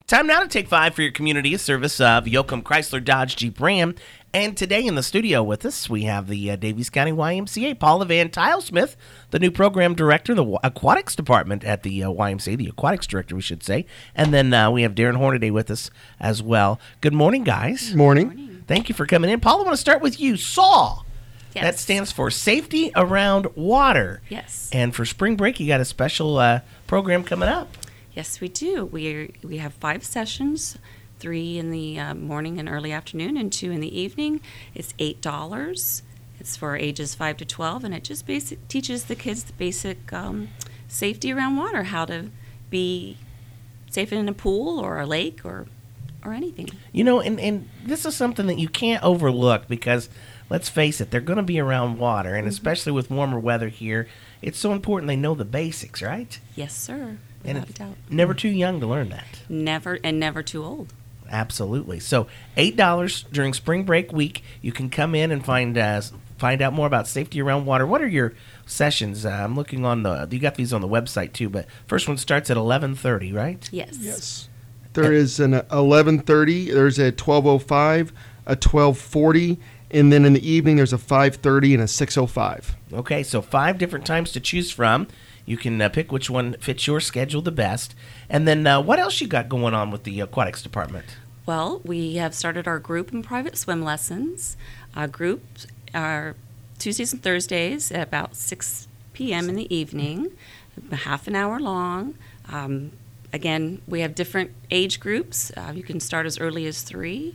Time now to take 5 for your community, a service of Yoakum Chrysler Dodge Jeep Ram. And today in the studio with us, we have the Daviess County YMCA, Paula Van Tilesmith, the new program director, the aquatics department at the YMCA, the aquatics director, we should say. And then we have Darren Hornaday with us as well. Good morning, guys. Morning. Thank you for coming in. Paula, I want to start with you. SAW. Yes. That stands for Safety Around Water. Yes. And for spring break, you got a special program coming up. Yes, we do. We have 5 sessions, 3 in the morning and early afternoon, and 2 in the evening. It's $8. It's for ages 5 to 12, and it just teaches the kids the basic safety around water, how to be safe in a pool or a lake or anything. You know, and this is something that you can't overlook because, let's face it, they're going to be around water, and especially with warmer weather here, it's so important they know the basics, right? Yes, sir. And Without a doubt. Never too young to learn that. Never too old. Absolutely. So $8 during spring break week. You can come in and find out more about safety around water. What are your sessions? I'm looking on you got these on the website too, but first one starts at 11:30, right? Yes. There is an 11:30, there's a 12:05, a 12:40, and then in the evening there's a 5:30 and a 6:05. Okay, so 5 different times to choose from. You can pick which one fits your schedule the best. And then what else you got going on with the aquatics department? Well, we have started our group and private swim lessons. Groups are Tuesdays and Thursdays at about 6 p.m. in the evening, half an hour long. Again, we have different age groups. You can start as early as 3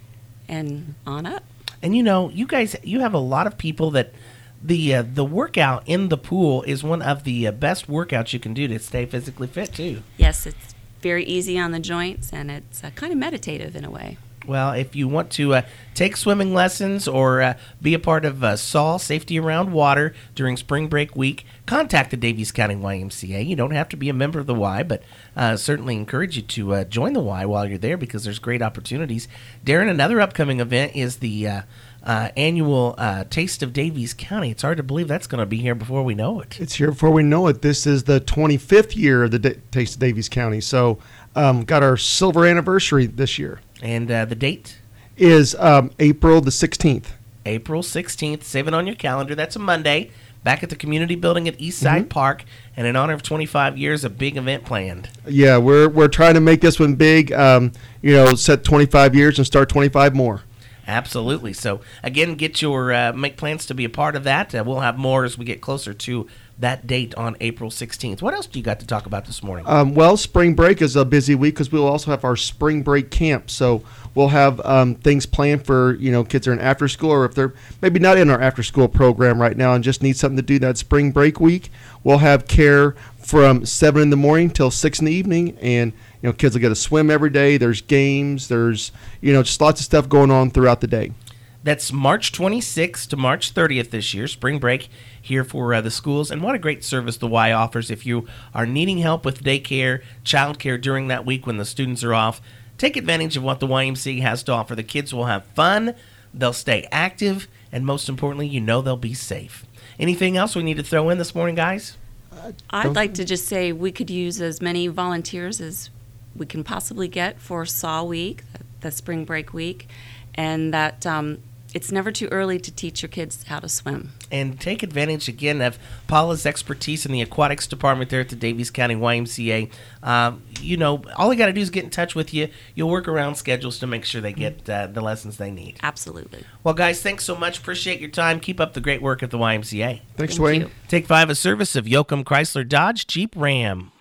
and on up. And you know, you guys, you have a lot of people that the workout in the pool is one of the best workouts you can do to stay physically fit too. Yes, it's very easy on the joints, and it's kind of meditative in a way. Well, if you want to take swimming lessons or be a part of SAW, Safety Around Water, during spring break week, contact the Daviess County YMCA. You don't have to be a member of the Y, but certainly encourage you to join the Y while you're there because there's great opportunities. Darren, another upcoming event is the annual Taste of Daviess County. It's hard to believe that's going to be here before we know it. It's here before we know it. This is the 25th year of the Taste of Daviess County. So got our silver anniversary this year. And the date? Is April the 16th. April 16th. Save it on your calendar. That's a Monday. Back at the community building at Eastside Park. And in honor of 25 years, a big event planned. Yeah, we're trying to make this one big. Set 25 years and start 25 more. Absolutely. So, again, get your make plans to be a part of that. We'll have more as we get closer to that date on April 16th. What else do you got to talk about this morning? Well, spring break is a busy week because we'll also have our spring break camp. So we'll have things planned for, kids are in after school or if they're maybe not in our after school program right now and just need something to do that spring break week. We'll have care from 7 in the morning till 6 in the evening. And, kids will get to swim every day. There's games. There's, just lots of stuff going on throughout the day. That's March 26th to March 30th this year, spring break here for the schools. And what a great service the Y offers. If you are needing help with daycare, childcare during that week when the students are off, take advantage of what the YMCA has to offer. The kids will have fun, they'll stay active, and most importantly, they'll be safe. Anything else we need to throw in this morning, guys? I'd like to just say we could use as many volunteers as we can possibly get for SAW week, the spring break week, and that it's never too early to teach your kids how to swim. And take advantage, again, of Paula's expertise in the aquatics department there at the Daviess County YMCA. All you got to do is get in touch with you. You'll work around schedules to make sure they get the lessons they need. Absolutely. Well, guys, thanks so much. Appreciate your time. Keep up the great work at the YMCA. Thanks, Thank Dwayne. you. Take 5, a service of Yoakum Chrysler Dodge Jeep Ram.